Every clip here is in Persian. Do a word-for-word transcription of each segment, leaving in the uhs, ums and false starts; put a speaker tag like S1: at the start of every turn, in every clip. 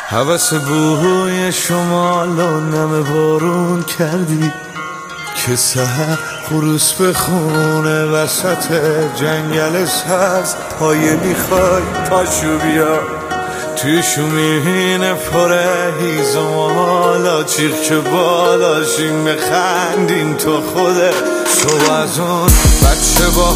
S1: هوس بوی شمال و نم بارون کردی که سحر خروس به خونه وسط جنگل سبز پایه میخوای پاشو بیا توی شومینه پره هیزم و حالا چیخ که بالاشیم بخندین تو خوده صبح از اون بچه با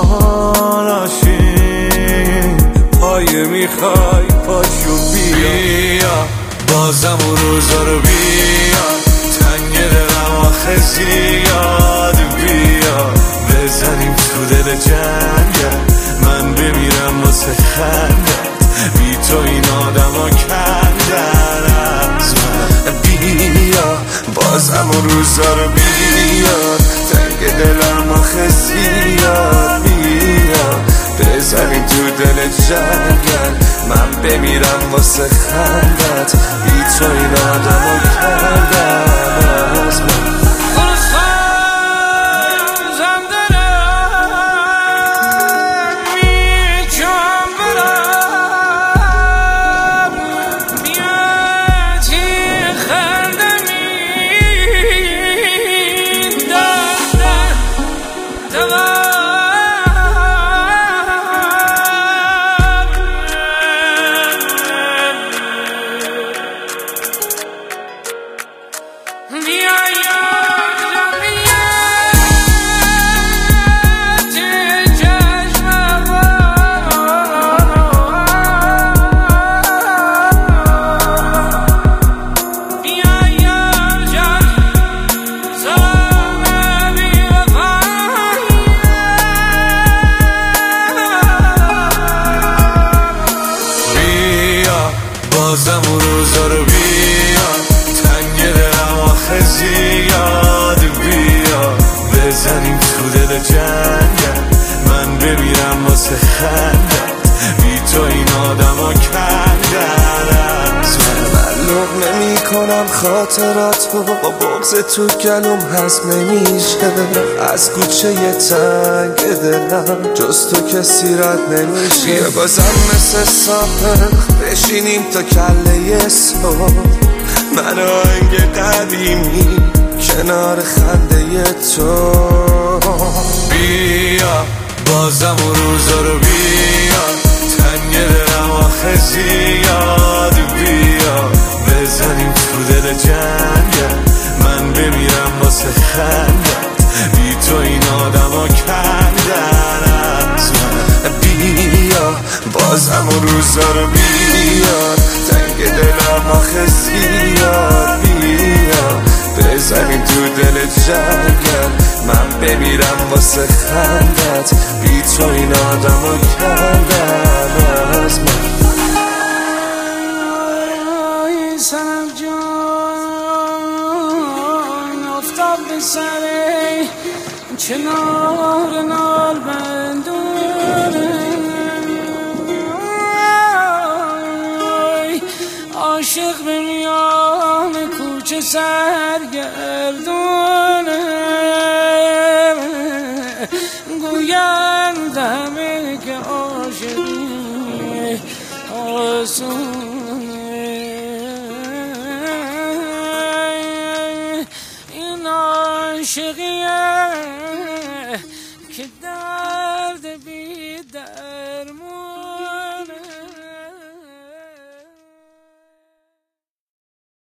S1: حالاشیم پایه میخوای پاشو بیا بازم اون روزا رو بیا تنگ دلم آخه زیاد بیا بزنیم تو دل جنگل من بمیرم واسه خندت بی تو این آدم ها کندن از من بیا بازم اون روزا رو بیا تنگ دلم آخه زیاد بیا بزنیم تو دل جنگل من بمیرم واسه خندت بی تو این آدم ها کندن از من بازم اون روزا رو بیا تنگ دلم آخه زیاد بیا بزنیم تو دل جنگل من بمیرم واسه خندت بی تو این آدم ها کندن از من من لقمه میکنم خاطراتو با بغض تو گلوم هست نمیشه از کوچه یه تنگ دلم جز تو کسی رد نمیشه بیا بازم مثل سابق بشینیم تا کله صبح من آهنگ قدیمی کنار خنده تو بیا بازم اون روزا رو بیا تنگ دلم آخه زیاد بیا بزنیم تو دل جنگل من بمیرم واسه خندت بی تو این آدم ها کندن از من بیا بازم اون روزا رو بیا تنگ دلم آخه زیاد بیا بزنیم تو دل جنگل من بمیرم واسه خندت بی تو این آدم ها کندن از من
S2: سنم جان افتاب به سره چنار نار بندونه عاشق به میان کوچه سرگردونه گویند همه که عاشقی آسون